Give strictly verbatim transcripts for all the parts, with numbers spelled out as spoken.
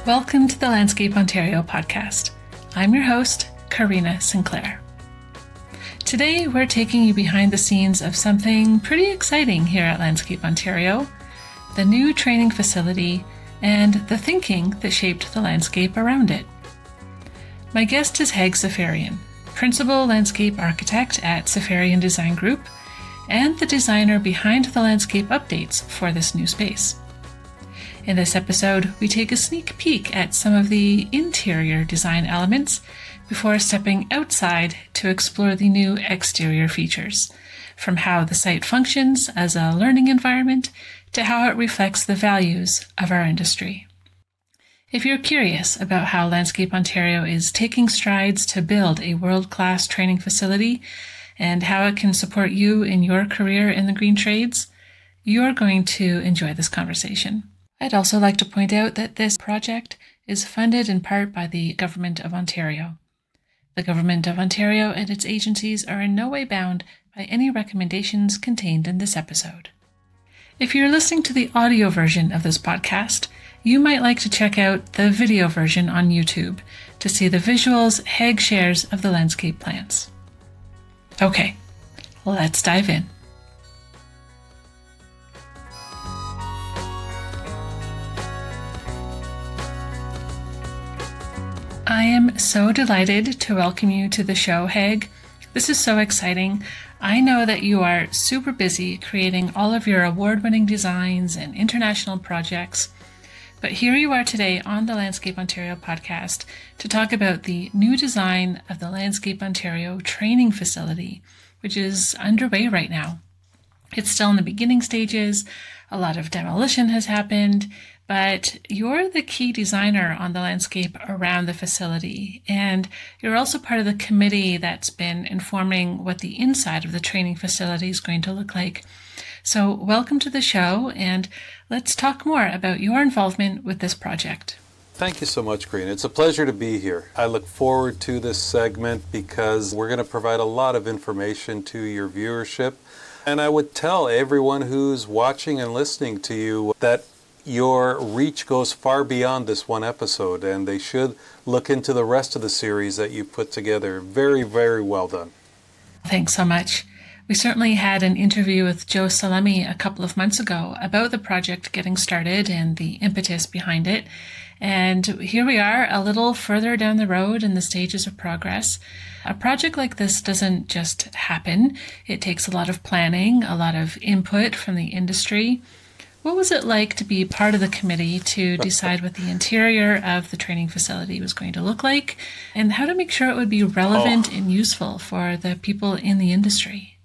Welcome to the Landscape Ontario podcast. I'm your host, Karina Sinclair. Today, we're taking you behind the scenes of something pretty exciting here at Landscape Ontario, the new training facility and the thinking that shaped the landscape around it. My guest is Haig Safarian, Principal Landscape Architect at Safarian Design Group and the designer behind the landscape updates for this new space. In this episode, we take a sneak peek at some of the interior design elements before stepping outside to explore the new exterior features, from how the site functions as a learning environment to how it reflects the values of our industry. If you're curious about how Landscape Ontario is taking strides to build a world-class training facility and how it can support you in your career in the green trades, you're going to enjoy this conversation. I'd also like to point out that this project is funded in part by the Government of Ontario. The Government of Ontario and its agencies are in no way bound by any recommendations contained in this episode. If you're listening to the audio version of this podcast, you might like to check out the video version on YouTube to see the visuals Haig shares of the landscape plans. Okay, let's dive in. I am so delighted to welcome you to the show, Haig. This is so exciting. I know that you are super busy creating all of your award-winning designs and international projects, but here you are today on the Landscape Ontario podcast to talk about the new design of the Landscape Ontario training facility, which is underway right now. It's still in the beginning stages. A lot of demolition has happened, but you're the key designer on the landscape around the facility, and you're also part of the committee that's been informing what the inside of the training facility is going to look like. So welcome to the show, and let's talk more about your involvement with this project. Thank you so much, Green. It's a pleasure to be here. I look forward to this segment because we're going to provide a lot of information to your viewership. And I would tell everyone who's watching and listening to you that your reach goes far beyond this one episode, and they should look into the rest of the series that you put together. Very, very well done. Thanks so much. We certainly had an interview with Joe Salemi a couple of months ago about the project getting started and the impetus behind it. And here we are a little further down the road in the stages of progress. A project like this doesn't just happen. It takes a lot of planning, a lot of input from the industry. What was it like to be part of the committee to decide what the interior of the training facility was going to look like and how to make sure it would be relevant oh. and useful for the people in the industry?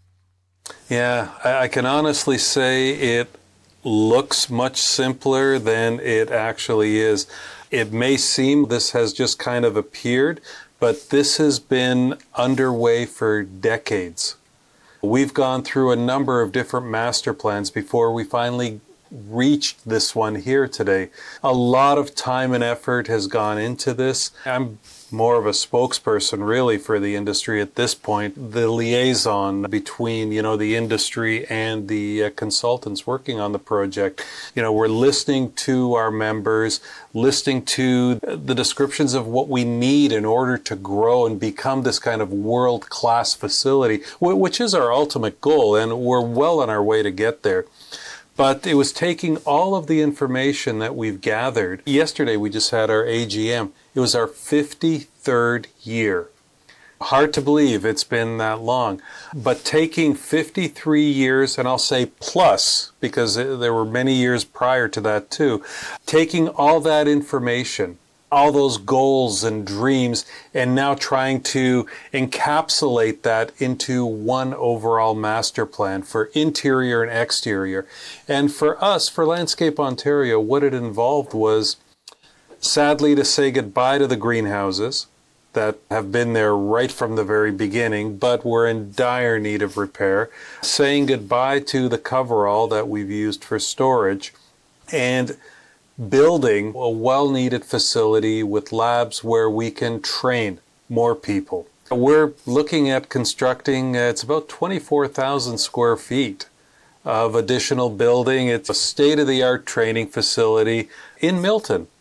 Yeah, I can honestly say it looks much simpler than it actually is. It may seem this has just kind of appeared, but this has been underway for decades. We've gone through a number of different master plans before we finally reached this one here today. A lot of time and effort has gone into this. I'm more of a spokesperson really for the industry at this point, the liaison between, you know, the industry and the uh, consultants working on the project. You know, we're listening to our members, listening to the descriptions of what we need in order to grow and become this kind of world-class facility, which is our ultimate goal, and we're well on our way to get there. But it was taking all of the information that we've gathered. Yesterday, we just had our A G M. It was our fifty-third year. Hard to believe it's been that long. But taking fifty-three years, and I'll say plus, because there were many years prior to that too, taking all that information, all those goals and dreams, and now trying to encapsulate that into one overall master plan for interior and exterior. And for us, for Landscape Ontario, what it involved was, sadly, to say goodbye to the greenhouses that have been there right from the very beginning, but were in dire need of repair, saying goodbye to the coverall that we've used for storage, and building a well-needed facility with labs where we can train more people. We're looking at constructing, uh, it's about twenty-four thousand square feet of additional building. It's a state-of-the-art training facility in Milton.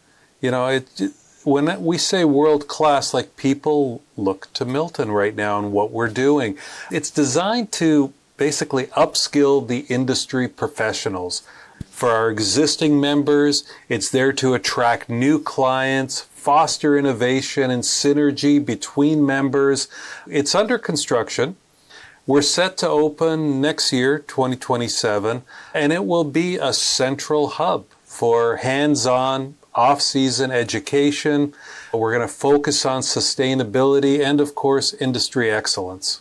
You know, it, when we say world class, like people look to Milton right now and what we're doing. It's designed to basically upskill the industry professionals. For our existing members, it's there to attract new clients, foster innovation and synergy between members. It's under construction. We're set to open next year, twenty twenty-seven, and it will be a central hub for hands-on, off-season education. We're going to focus on sustainability and, of course, industry excellence.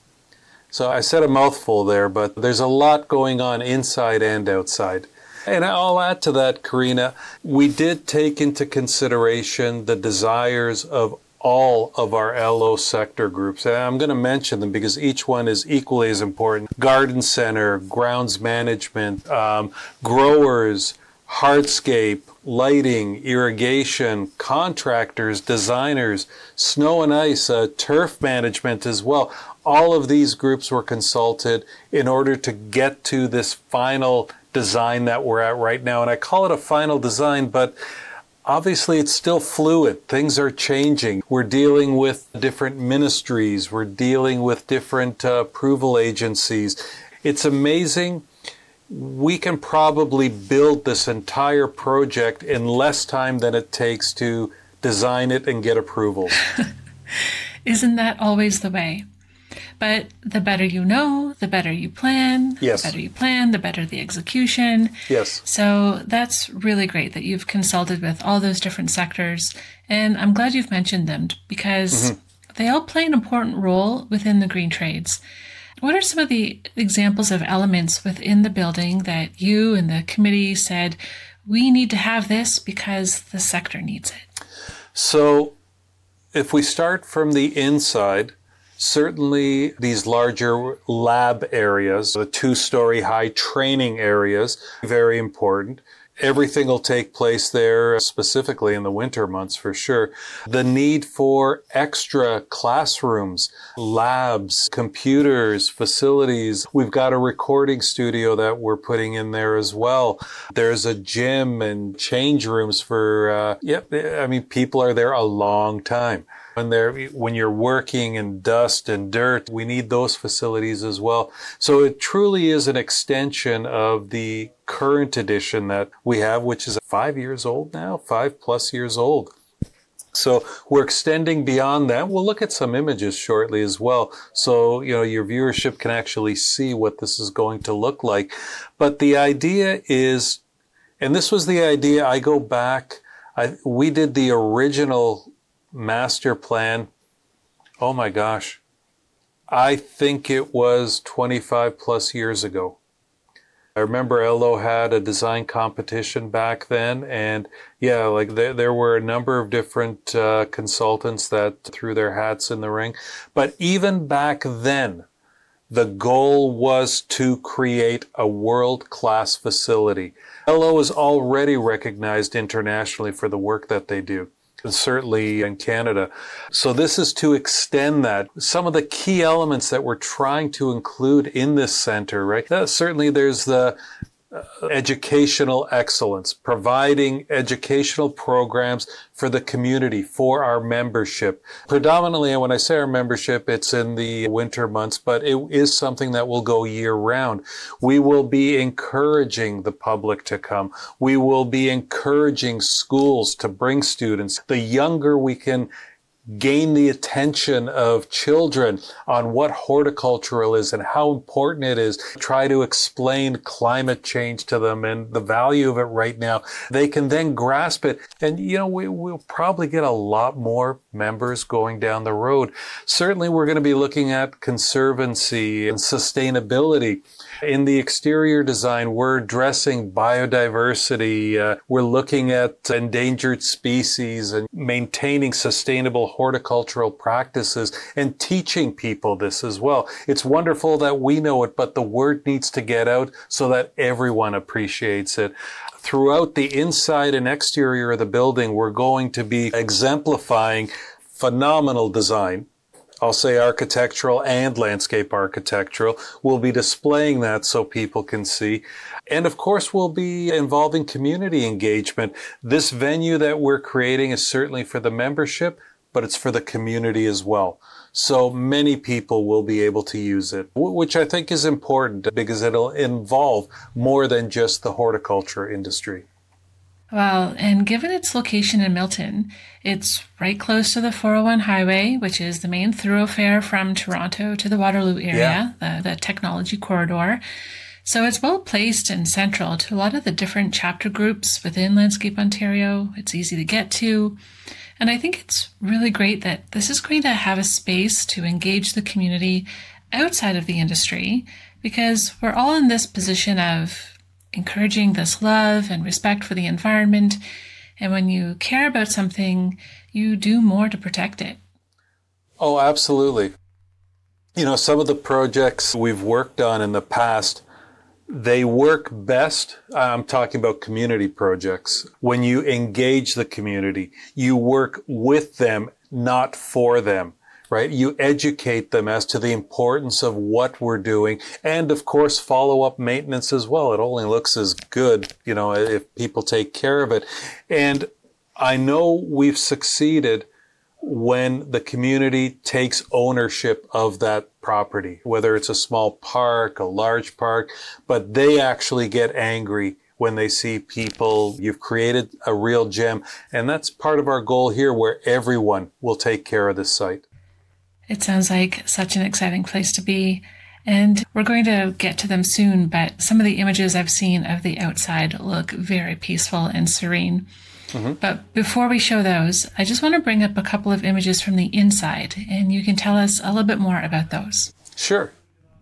So I said a mouthful there, but there's a lot going on inside and outside. And I'll add to that, Karina, we did take into consideration the desires of all of our L O sector groups. And I'm going to mention them because each one is equally as important. Garden center, grounds management, um, growers, hardscape, lighting, irrigation, contractors, designers, snow and ice, uh, turf management as well. All of these groups were consulted in order to get to this final design that we're at right now. And I call it a final design, but obviously it's still fluid. Things are changing. We're dealing with different ministries. We're dealing with different uh, approval agencies. It's amazing. We can probably build this entire project in less time than it takes to design it and get approvals. Isn't that always the way? But the better you know, the better you plan. Yes. The better you plan, the better the execution. Yes. So that's really great that you've consulted with all those different sectors. And I'm glad you've mentioned them because mm-hmm. they all play an important role within the green trades. What are some of the examples of elements within the building that you and the committee said, we need to have this because the sector needs it? So if we start from the inside, certainly these larger lab areas, the two-story high training areas, very important. Everything will take place there, specifically in the winter months for sure. The need for extra classrooms, labs, computers, facilities. We've got a recording studio that we're putting in there as well. There's a gym and change rooms for, uh, yeah, I mean, people are there a long time. When they're, when you're working in dust and dirt, we need those facilities as well. So it truly is an extension of the current edition that we have, which is five years old now, five plus years old. So we're extending beyond that. We'll look at some images shortly as well. So, you know, your viewership can actually see what this is going to look like. But the idea is, and this was the idea, I go back, I, we did the original master plan. Oh my gosh. I think it was twenty-five plus years ago. I remember L O had a design competition back then, and yeah, like there, there were a number of different uh, consultants that threw their hats in the ring. But even back then, the goal was to create a world-class facility. L O is already recognized internationally for the work that they do, and certainly in Canada. So this is to extend that. Some of the key elements that we're trying to include in this center, right? Uh, certainly there's the uh, educational excellence, providing educational programs for the community, for our membership. Predominantly, when I say our membership, it's in the winter months, but it is something that will go year round. We will be encouraging the public to come. We will be encouraging schools to bring students. The younger we can gain the attention of children on what horticultural is and how important it is, try to explain climate change to them and the value of it right now, they can then grasp it. And, you know, we, we'll probably get a lot more members going down the road. Certainly, we're going to be looking at conservancy and sustainability. In the exterior design, we're addressing biodiversity. Uh, we're looking at endangered species and maintaining sustainable horticultural practices and teaching people this as well. It's wonderful that we know it, but the word needs to get out so that everyone appreciates it. Throughout the inside and exterior of the building, we're going to be exemplifying phenomenal design. I'll say architectural and landscape architectural. We'll be displaying that so people can see. And of course, we'll be involving community engagement. This venue that we're creating is certainly for the membership, but it's for the community as well. So many people will be able to use it, which I think is important because it'll involve more than just the horticulture industry. Well, and given its location in Milton, it's right close to the four oh one highway, which is the main thoroughfare from Toronto to the Waterloo area, yeah. the, the technology corridor. So it's well placed and central to a lot of the different chapter groups within Landscape Ontario. It's easy to get to. And I think it's really great that this is going to have a space to engage the community outside of the industry, because we're all in this position of encouraging this love and respect for the environment. And when you care about something, you do more to protect it. Oh, absolutely. You know, some of the projects we've worked on in the past, they work best. I'm talking about community projects. When you engage the community, you work with them, not for them. Right? You educate them as to the importance of what we're doing, and of course, follow-up maintenance as well. It only looks as good, you know, if people take care of it. And I know we've succeeded when the community takes ownership of that property, whether it's a small park, a large park, but they actually get angry when they see people. You've created a real gem, and that's part of our goal here, where everyone will take care of this site. It sounds like such an exciting place to be, and we're going to get to them soon, but some of the images I've seen of the outside look very peaceful and serene. Mm-hmm. But before we show those, I just want to bring up a couple of images from the inside, and you can tell us a little bit more about those. Sure.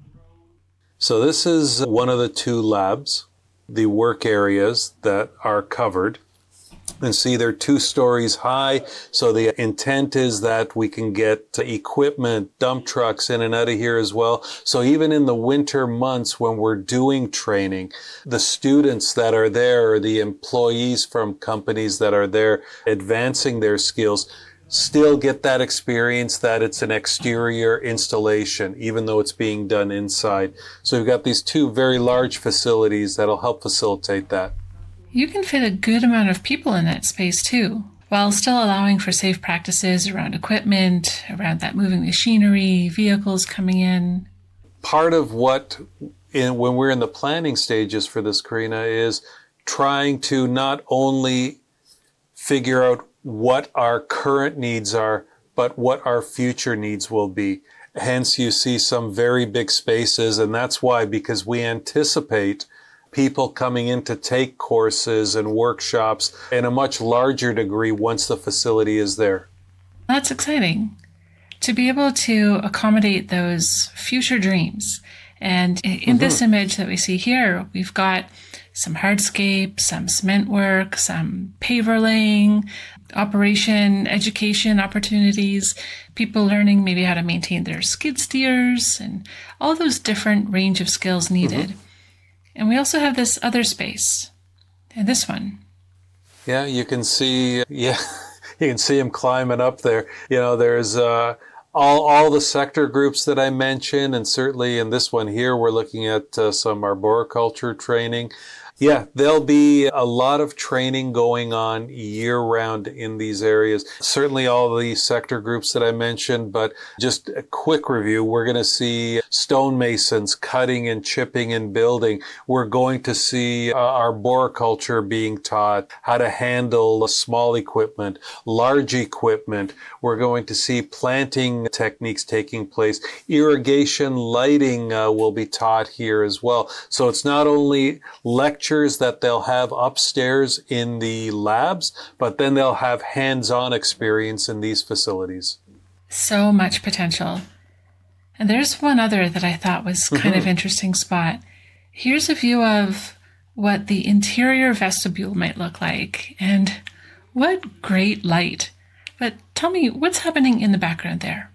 So this is one of the two labs, the work areas that are covered. And see, they're two stories high. So the intent is that we can get equipment, dump trucks in and out of here as well. So even in the winter months when we're doing training, the students that are there, or the employees from companies that are there advancing their skills, still get that experience that it's an exterior installation, even though it's being done inside. So we've got these two very large facilities that'll help facilitate that. You can fit a good amount of people in that space too, while still allowing for safe practices around equipment, around that moving machinery, vehicles coming in. Part of what, in, when we're in the planning stages for this, Karina, is trying to not only figure out what our current needs are, but what our future needs will be. Hence, you see some very big spaces, and that's why, because we anticipate people coming in to take courses and workshops in a much larger degree once the facility is there. That's exciting to be able to accommodate those future dreams. And in mm-hmm. this image that we see here, we've got some hardscape, some cement work, some paver laying, operation, education opportunities, people learning maybe how to maintain their skid steers, and all those different range of skills needed. Mm-hmm. And we also have this other space, and this one. Yeah, you can see, yeah, you can see him climbing up there. You know, there's uh, all all the sector groups that I mentioned, and certainly in this one here, we're looking at uh, some arboriculture training. Yeah, there'll be a lot of training going on year-round in these areas. Certainly all the sector groups that I mentioned, but just a quick review. We're going to see stonemasons cutting and chipping and building. We're going to see uh, arboriculture being taught, how to handle small equipment, large equipment. We're going to see planting techniques taking place. Irrigation, lighting uh, will be taught here as well. So it's not only lecture that they'll have upstairs in the labs, but then they'll have hands-on experience in these facilities. So much potential. And there's one other that I thought was kind mm-hmm. of interesting spot. Here's a view of what the interior vestibule might look like, and what great light. But tell me, what's happening in the background there?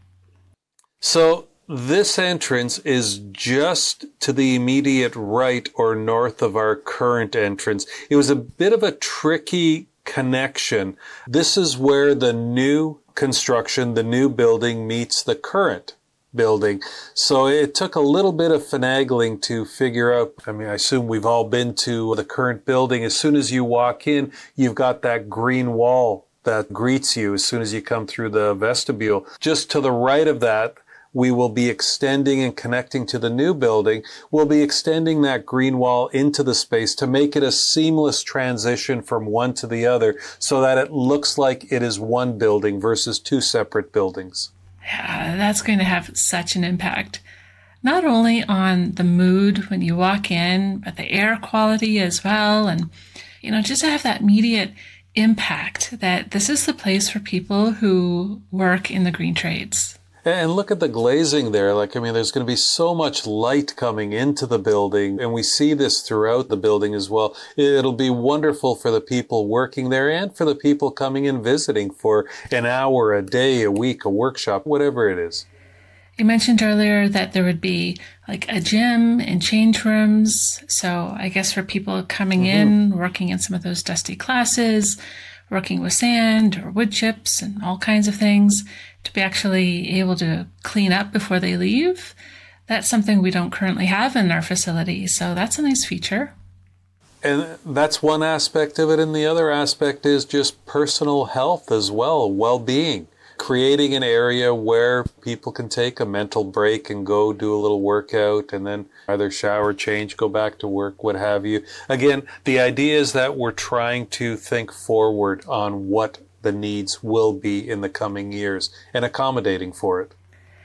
So this entrance is just to the immediate right or north of our current entrance. It was a bit of a tricky connection. This is where the new construction, the new building meets the current building. So it took a little bit of finagling to figure out. I mean, I assume we've all been to the current building. As soon as you walk in, you've got that green wall that greets you as soon as you come through the vestibule. Just to the right of that, we will be extending and connecting to the new building. We'll be extending that green wall into the space to make it a seamless transition from one to the other so that it looks like it is one building versus two separate buildings. Yeah, that's going to have such an impact, not only on the mood when you walk in, but the air quality as well. And, you know, just to have that immediate impact that this is the place for people who work in the green trades. And look at the glazing there. Like, I mean, there's going to be so much light coming into the building, and we see this throughout the building as well. It'll be wonderful for the people working there and for the people coming in visiting for an hour, a day, a week, a workshop, whatever it is. You mentioned earlier that there would be like a gym and change rooms. So I guess for people coming mm-hmm. in, working in some of those dusty classes, working with sand or wood chips and all kinds of things, to be actually able to clean up before they leave. That's something we don't currently have in our facility. So that's a nice feature. And that's one aspect of it. And the other aspect is just personal health as well, well-being. Creating an area where people can take a mental break and go do a little workout and then either shower, change, go back to work, what have you. Again, the idea is that we're trying to think forward on what the needs will be in the coming years and accommodating for it.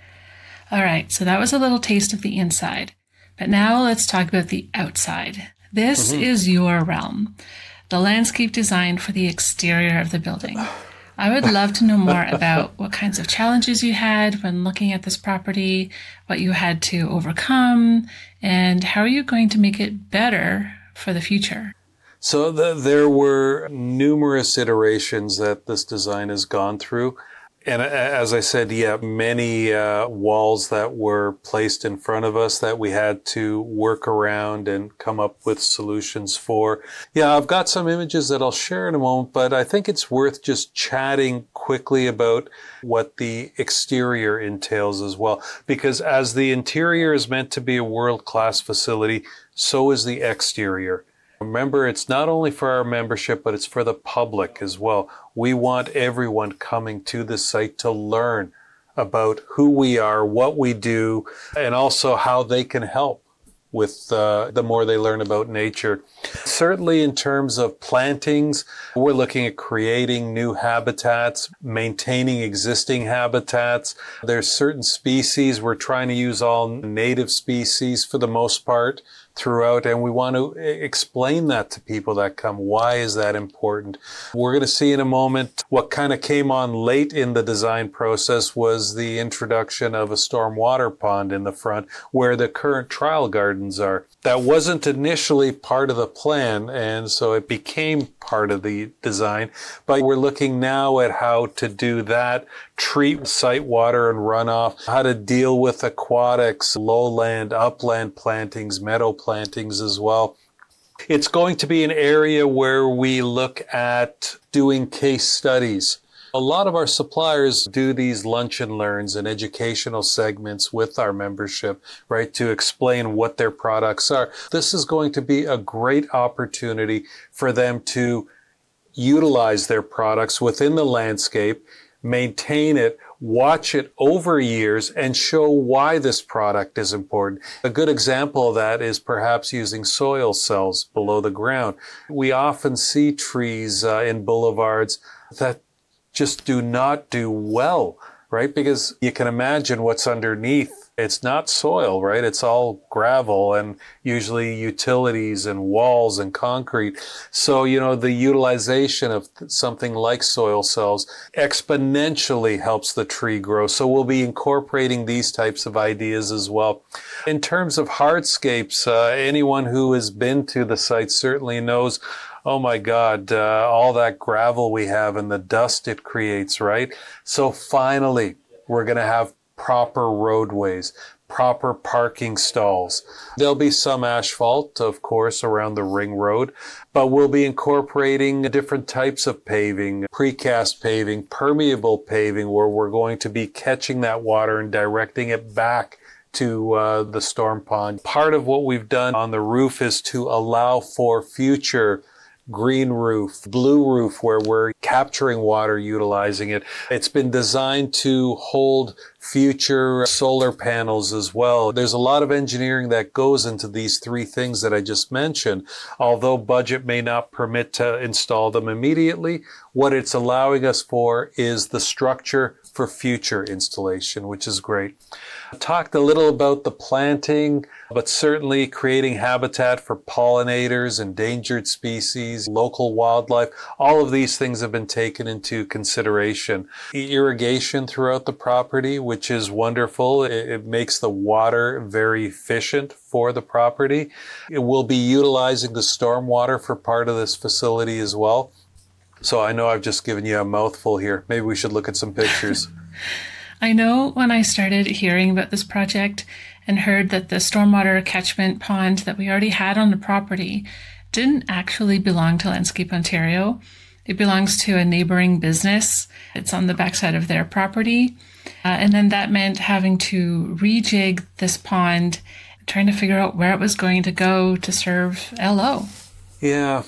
All right, so that was a little taste of the inside. But now let's talk about the outside. This mm-hmm. is your realm, the landscape design for the exterior of the building. I would love to know more about what kinds of challenges you had when looking at this property, what you had to overcome, and how are you going to make it better for the future? So the, there were numerous iterations that this design has gone through. And as I said, yeah, many uh, walls that were placed in front of us that we had to work around and come up with solutions for. Yeah, I've got some images that I'll share in a moment, but I think it's worth just chatting quickly about what the exterior entails as well. Because as the interior is meant to be a world-class facility, so is the exterior. Remember, it's not only for our membership, but it's for the public as well. We want everyone coming to the site to learn about who we are, what we do, and also how they can help with uh, the more they learn about nature. Certainly in terms of plantings, we're looking at creating new habitats, maintaining existing habitats. There's certain species, we're trying to use all native species for the most part throughout, and we want to explain that to people that come. Why is that important? We're going to see in a moment what kind of came on late in the design process was the introduction of a stormwater pond in the front where the current trial gardens are. That wasn't initially part of the plan, and so it became part of the design. But we're looking now at how to do that, treat site water and runoff, how to deal with aquatics, lowland, upland plantings, meadow plantings as well. It's going to be an area where we look at doing case studies. A lot of our suppliers do these lunch and learns and educational segments with our membership, right, to explain what their products are. This is going to be a great opportunity for them to utilize their products within the landscape, maintain it, watch it over years, and show why this product is important. A good example of that is perhaps using soil cells below the ground. We often see trees uh, in boulevards that just do not do well, right? Because you can imagine what's underneath. It's not soil, right? It's all gravel and usually utilities and walls and concrete. So, you know, the utilization of something like soil cells exponentially helps the tree grow. So we'll be incorporating these types of ideas as well. In terms of hardscapes, uh, anyone who has been to the site certainly knows, oh my God, uh, all that gravel we have and the dust it creates, right? So finally, we're going to have proper roadways, proper parking stalls. There'll be some asphalt, of course, around the ring road, but we'll be incorporating different types of paving, precast paving, permeable paving, where we're going to be catching that water and directing it back to uh, the storm pond. Part of what we've done on the roof is to allow for future green roof, blue roof, where we're capturing water, utilizing it. It's been designed to hold future solar panels as well. There's a lot of engineering that goes into these three things that I just mentioned. Although budget may not permit to install them immediately, what it's allowing us for is the structure for future installation, which is great. I talked a little about the planting, but certainly creating habitat for pollinators, endangered species, local wildlife. All of these things have been taken into consideration. Irrigation throughout the property, which is wonderful. It, it makes the water very efficient for the property. It will be utilizing the stormwater for part of this facility as well. So I know I've just given you a mouthful here. Maybe we should look at some pictures. I know when I started hearing about this project and heard that the stormwater catchment pond that we already had on the property didn't actually belong to Landscape Ontario. It belongs to a neighboring business. It's on the backside of their property. Uh, and then that meant having to rejig this pond, trying to figure out where it was going to go to serve L O. Yeah.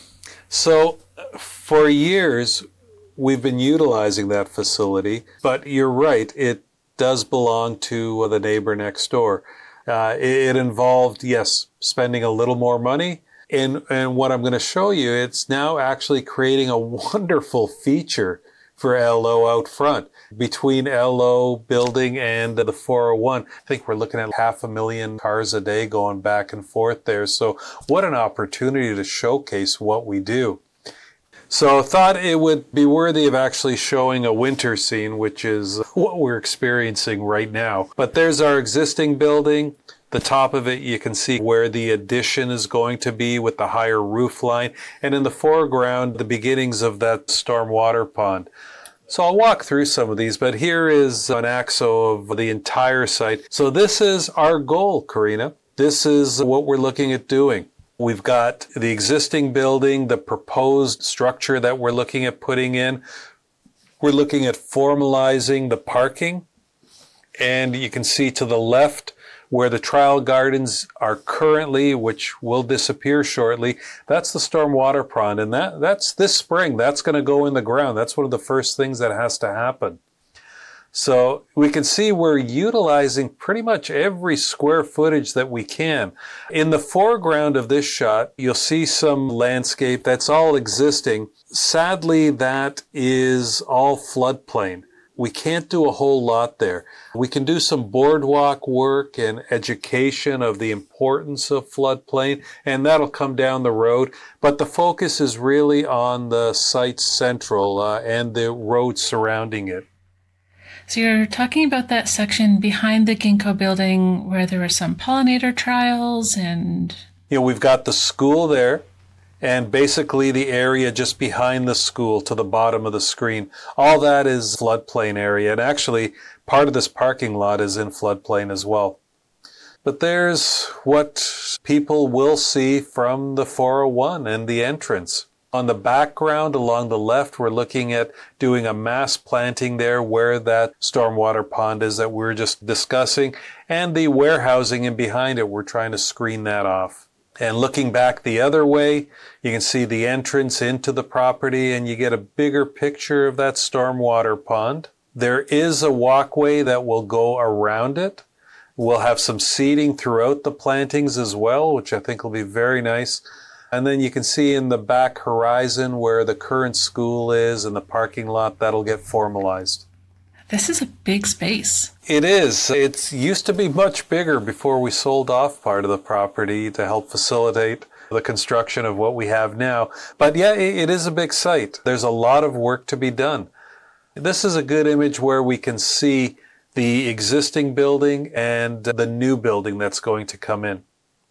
So for years, we've been utilizing that facility, but you're right, it does belong to the neighbor next door. Uh, it involved, yes, spending a little more money. And, and what I'm going to show you, it's now actually creating a wonderful feature for L O out front. Between L O building and the four oh one, I think we're looking at half a million cars a day going back and forth there. So what an opportunity to showcase what we do. So I thought it would be worthy of actually showing a winter scene, which is what we're experiencing right now. But there's our existing building. The top of it, you can see where the addition is going to be with the higher roof line. And in the foreground, the beginnings of that storm water pond. So I'll walk through some of these, but here is an A X O of the entire site. So this is our goal, Karina. This is what we're looking at doing. We've got the existing building, the proposed structure that we're looking at putting in. We're looking at formalizing the parking. And you can see to the left where the trial gardens are currently, which will disappear shortly, that's the storm water pond. And that, that's this spring, that's going to go in the ground. That's one of the first things that has to happen. So we can see we're utilizing pretty much every square footage that we can. In the foreground of this shot, you'll see some landscape that's all existing. Sadly, that is all floodplain. We can't do a whole lot there. We can do some boardwalk work and education of the importance of floodplain, and that'll come down the road. But the focus is really on the site central uh, and the road surrounding it. So you're talking about that section behind the Ginkgo building where there were some pollinator trials and... You know, we've got the school there and basically the area just behind the school to the bottom of the screen. All that is floodplain area. And actually, part of this parking lot is in floodplain as well. But there's what people will see from the four oh one and the entrance. On the background, along the left, we're looking at doing a mass planting there where that stormwater pond is that we were just discussing, and the warehousing in behind it, we're trying to screen that off. And looking back the other way, you can see the entrance into the property, and you get a bigger picture of that stormwater pond. There is a walkway that will go around it. We'll have some seating throughout the plantings as well, which I think will be very nice. And then you can see in the back horizon where the current school is and the parking lot, that'll get formalized. This is a big space. It is. It used to be much bigger before we sold off part of the property to help facilitate the construction of what we have now. But yeah, it is a big site. There's a lot of work to be done. This is a good image where we can see the existing building and the new building that's going to come in.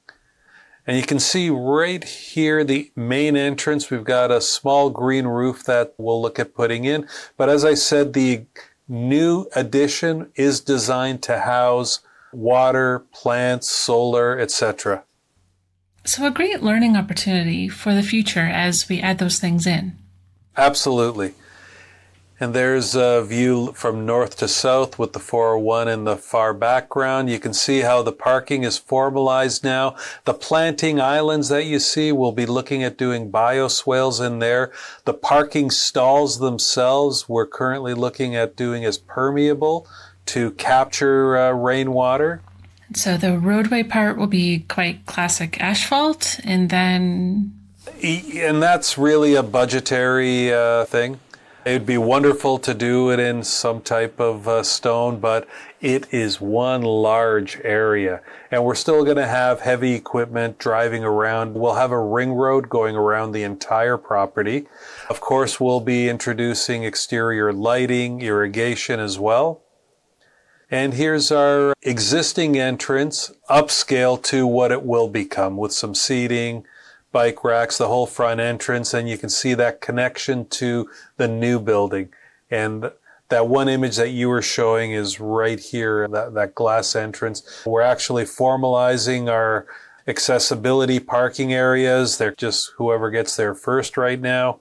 And you can see right here, the main entrance, we've got a small green roof that we'll look at putting in. But as I said, the new addition is designed to house water, plants, solar, et cetera. So a great learning opportunity for the future as we add those things in. Absolutely. And there's a view from north to south with the four oh one in the far background. You can see how the parking is formalized now. The planting islands that you see, we'll be looking at doing bioswales in there. The parking stalls themselves, we're currently looking at doing as permeable to capture uh, rainwater. So the roadway part will be quite classic asphalt, and then... And that's really a budgetary uh, thing. It'd be wonderful to do it in some type of uh, stone, but it is one large area. And we're still going to have heavy equipment driving around. We'll have a ring road going around the entire property. Of course, we'll be introducing exterior lighting, irrigation as well. And here's our existing entrance, upscale to what it will become with some seating, bike racks, the whole front entrance, and you can see that connection to the new building. And that one image that you were showing is right here, that, that glass entrance. We're actually formalizing our accessibility parking areas. They're just whoever gets there first right now.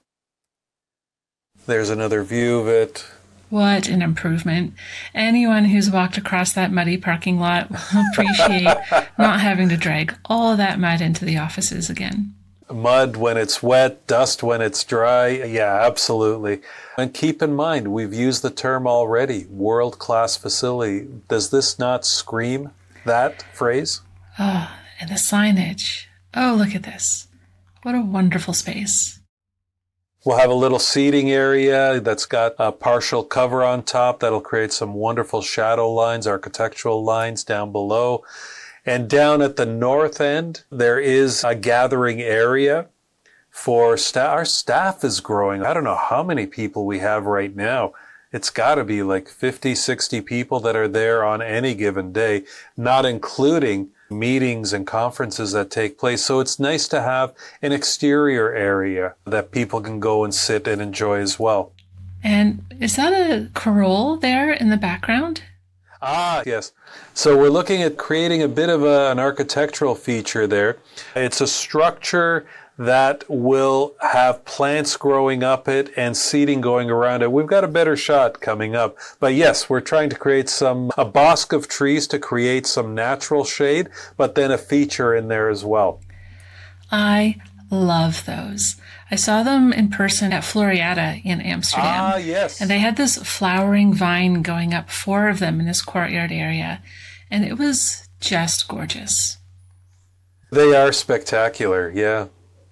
There's another view of it. What an improvement. Anyone who's walked across that muddy parking lot will appreciate not having to drag all that mud into the offices again. Mud when it's wet, dust when it's dry. Yeah, absolutely. And keep in mind, we've used the term already, world-class facility. Does this not scream that phrase? Oh, and the signage. Oh, look at this. What a wonderful space. We'll have a little seating area that's got a partial cover on top that'll create some wonderful shadow lines, architectural lines down below. And down at the north end, there is a gathering area for staff. Our staff is growing. I don't know how many people we have right now. It's got to be like fifty, sixty people that are there on any given day, not including meetings and conferences that take place. So it's nice to have an exterior area that people can go and sit and enjoy as well. And is that a corral there in the background? Ah, yes. So we're looking at creating a bit of a, an architectural feature there. It's a structure that will have plants growing up it and seating going around it. We've got a better shot coming up. But yes, we're trying to create some, a bosque of trees to create some natural shade, but then a feature in there as well. I love those. I saw them in person at Floriada in Amsterdam. Ah, yes. And they had this flowering vine going up, four of them in this courtyard area. And it was just gorgeous. They are spectacular, yeah.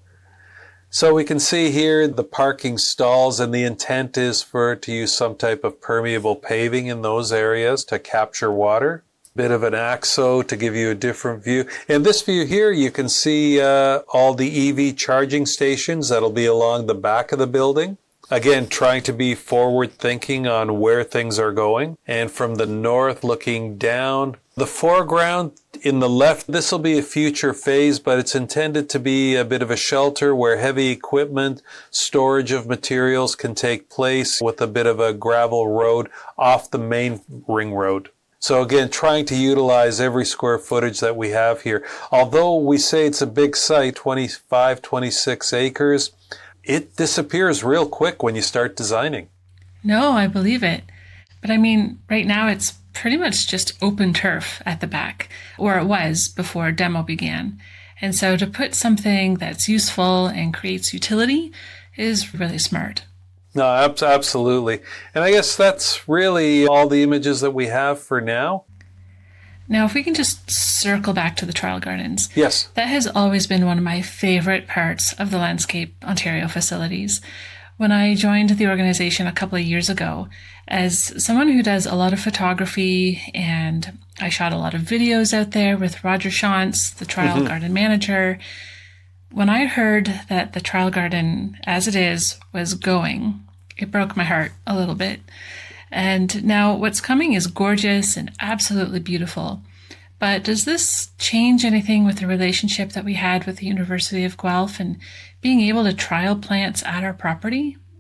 So we can see here the parking stalls, and the intent is for to use some type of permeable paving in those areas to capture water. Bit of an A X O to give you a different view. In this view here, you can see uh, all the E V charging stations that'll be along the back of the building. Again, trying to be forward thinking on where things are going. And from the north looking down, the foreground in the left, this will be a future phase, but it's intended to be a bit of a shelter where heavy equipment, storage of materials can take place with a bit of a gravel road off the main ring road. So again, trying to utilize every square footage that we have here. Although we say it's a big site, twenty-five, twenty-six acres, it disappears real quick when you start designing. No, I believe it. But I mean, right now it's pretty much just open turf at the back, or it was before demo began. And so to put something that's useful and creates utility is really smart. No, ab- absolutely. And I guess that's really all the images that we have for now. Now, if we can just circle back to the trial gardens. Yes. That has always been one of my favorite parts of the Landscape Ontario facilities. When I joined the organization a couple of years ago, as someone who does a lot of photography, and I shot a lot of videos out there with Roger Shantz, the trial mm-hmm. garden manager, when I heard that the trial garden, as it is, was going, it broke my heart a little bit. And now what's coming is gorgeous and absolutely beautiful. But does this change anything with the relationship that we had with the University of Guelph and being able to trial plants at our property?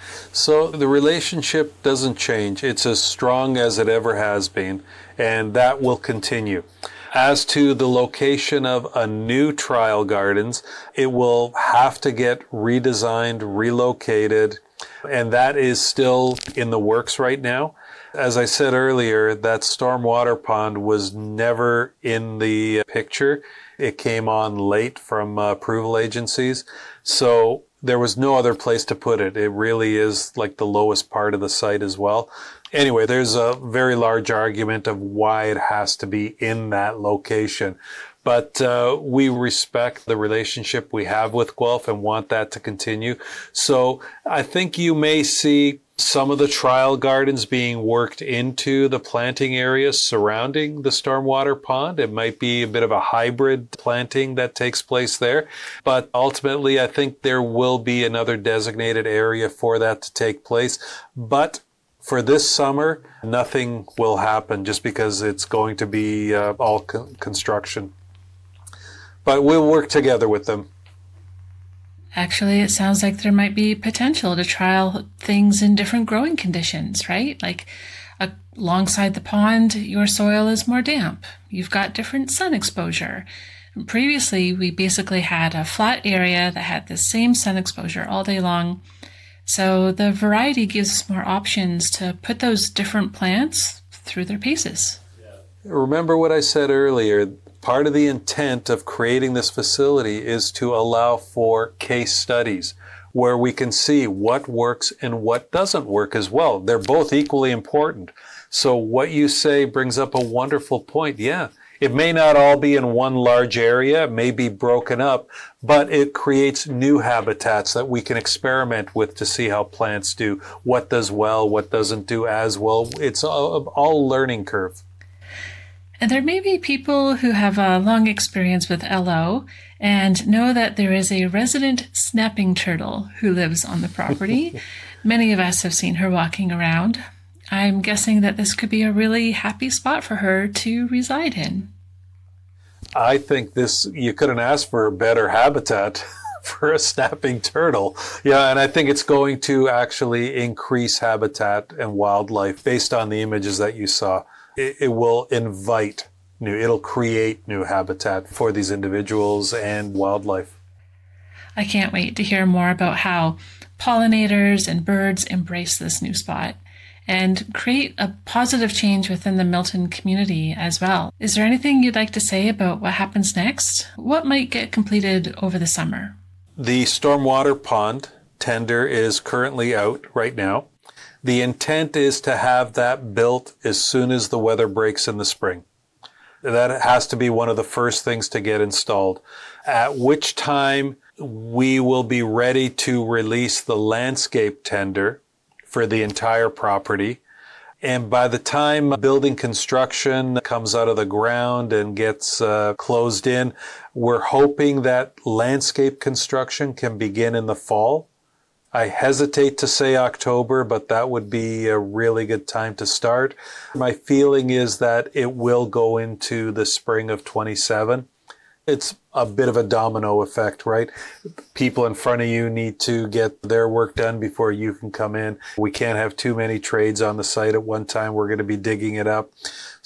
So the relationship doesn't change. It's as strong as it ever has been, and that will continue. As to the location of a new trial gardens, it will have to get redesigned, relocated, and that is still in the works right now. As I said earlier, that stormwater pond was never in the picture. It came on late from uh, approval agencies. So there was no other place to put it. It really is like the lowest part of the site as well. Anyway, there's a very large argument of why it has to be in that location. But uh, we respect the relationship we have with Guelph and want that to continue. So I think you may see some of the trial gardens being worked into the planting areas surrounding the stormwater pond. It might be a bit of a hybrid planting that takes place there. But ultimately, I think there will be another designated area for that to take place. But for this summer, nothing will happen just because it's going to be uh, all co- construction. But we'll work together with them. Actually, it sounds like there might be potential to trial things in different growing conditions, right? Like uh, alongside the pond, your soil is more damp. You've got different sun exposure. Previously, we basically had a flat area that had the same sun exposure all day long. So the variety gives us more options to put those different plants through their paces. Remember what I said earlier. Part of the intent of creating this facility is to allow for case studies where we can see what works and what doesn't work as well. They're both equally important. So what you say brings up a wonderful point. Yeah, it may not all be in one large area, it may be broken up, but it creates new habitats that we can experiment with to see how plants do, what does well, what doesn't do as well. It's all, all a learning curve. And there may be people who have a long experience with L O and know that there is a resident snapping turtle who lives on the property. Many of us have seen her walking around. I'm guessing that this could be a really happy spot for her to reside in. I think this, you couldn't ask for a better habitat for a snapping turtle. Yeah, and I think it's going to actually increase habitat and wildlife based on the images that you saw. It, it will invite new, it'll create new habitat for these individuals and wildlife. I can't wait to hear more about how pollinators and birds embrace this new spot and create a positive change within the Milton community as well. Is there anything you'd like to say about what happens next? What might get completed over the summer? The stormwater pond tender is currently out right now. The intent is to have that built as soon as the weather breaks in the spring. That has to be one of the first things to get installed, at which time we will be ready to release the landscape tender for the entire property. And by the time building construction comes out of the ground and gets uh, closed in, we're hoping that landscape construction can begin in the fall. I hesitate to say October, but that would be a really good time to start. My feeling is that it will go into the spring of twenty-seven. It's a bit of a domino effect, right? People in front of you need to get their work done before you can come in. We can't have too many trades on the site at one time. We're going to be digging it up.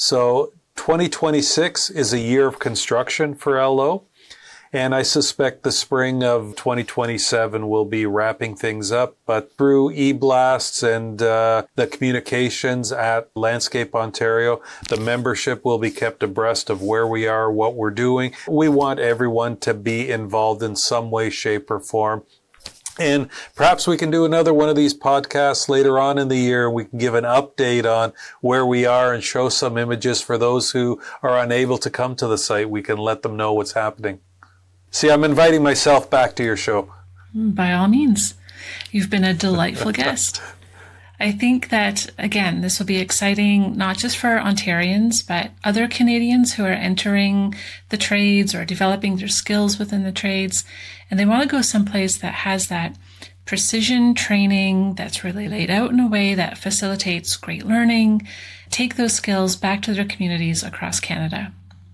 So twenty twenty-six is a year of construction for L O. And I suspect the spring of twenty twenty-seven will be wrapping things up. But through e-blasts and uh, the communications at Landscape Ontario, the membership will be kept abreast of where we are, what we're doing. We want everyone to be involved in some way, shape, or form. And perhaps we can do another one of these podcasts later on in the year. We can give an update on where we are and show some images for those who are unable to come to the site. We can let them know what's happening. See, I'm inviting myself back to your show. By all means. You've been a delightful guest. I think that, again, this will be exciting not just for Ontarians, but other Canadians who are entering the trades or developing their skills within the trades. And they want to go someplace that has that precision training that's really laid out in a way that facilitates great learning, take those skills back to their communities across Canada.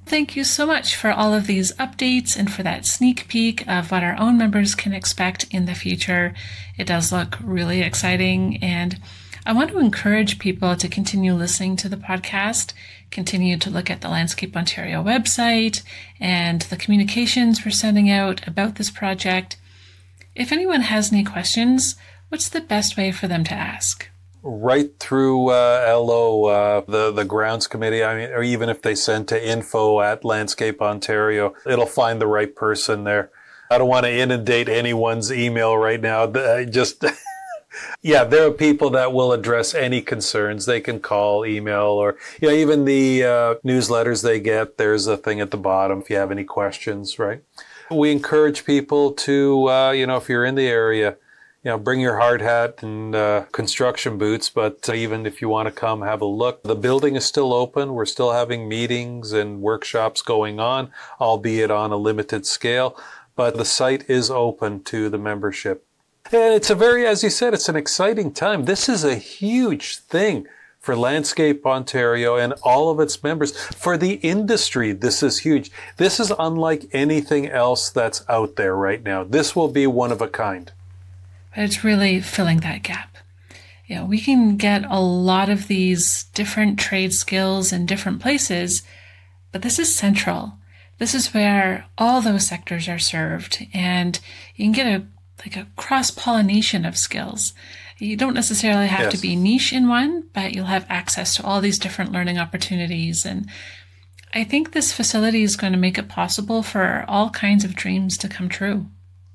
Thank you so much for all of these updates and for that sneak peek of what our own members can expect in the future. It does look really exciting, and I want to encourage people to continue listening to the podcast, continue to look at the Landscape Ontario website and the communications we're sending out about this project. If anyone has any questions, what's the best way for them to ask? Right through uh, L O, uh, the, the grounds committee, I mean, or even if they send to info at Landscape Ontario, it'll find the right person there. I don't want to inundate anyone's email right now. I just, yeah, there are people that will address any concerns. They can call, email, or, you know, even the uh, newsletters they get, there's a thing at the bottom if you have any questions, right? We encourage people to, uh, you know, if you're in the area, you know, bring your hard hat and uh, construction boots, but uh, even if you want to come have a look, the building is still open. We're still having meetings and workshops going on, albeit on a limited scale, but the site is open to the membership. And it's a very, as you said, it's an exciting time. This is a huge thing for Landscape Ontario and all of its members. For the industry, this is huge. This is unlike anything else that's out there right now. This will be one of a kind. But it's really filling that gap. You know, we can get a lot of these different trade skills in different places, but this is central. This is where all those sectors are served, and you can get a like a cross-pollination of skills. You don't necessarily have yes. to be niche in one, but you'll have access to all these different learning opportunities. And I think this facility is going to make it possible for all kinds of dreams to come true.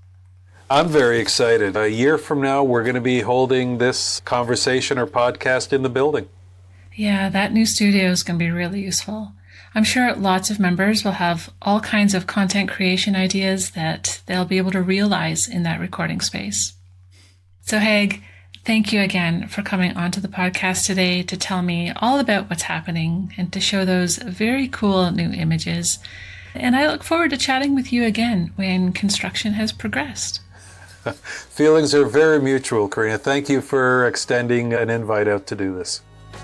I'm very excited. A year from now, we're going to be holding this conversation or podcast in the building. Yeah, that new studio is going to be really useful. I'm sure lots of members will have all kinds of content creation ideas that they'll be able to realize in that recording space. So, Haig, thank you again for coming onto the podcast today to tell me all about what's happening and to show those very cool new images. And I look forward to chatting with you again when construction has progressed. Feelings are very mutual, Karina. Thank you for extending an invite out to do this.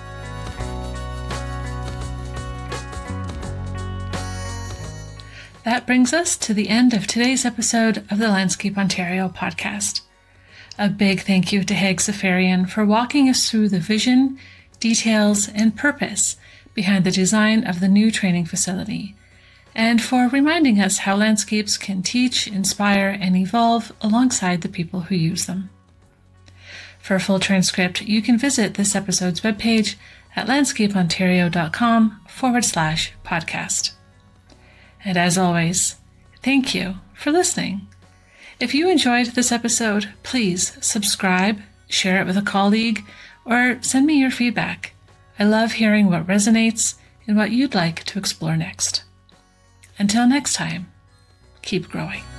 That brings us to the end of today's episode of the Landscape Ontario podcast. A big thank you to Haig Safarian for walking us through the vision, details, and purpose behind the design of the new training facility, and for reminding us how landscapes can teach, inspire, and evolve alongside the people who use them. For a full transcript, you can visit this episode's webpage at landscapeontario.com forward slash podcast. And as always, thank you for listening. If you enjoyed this episode, please subscribe, share it with a colleague, or send me your feedback. I love hearing what resonates and what you'd like to explore next. Until next time, keep growing.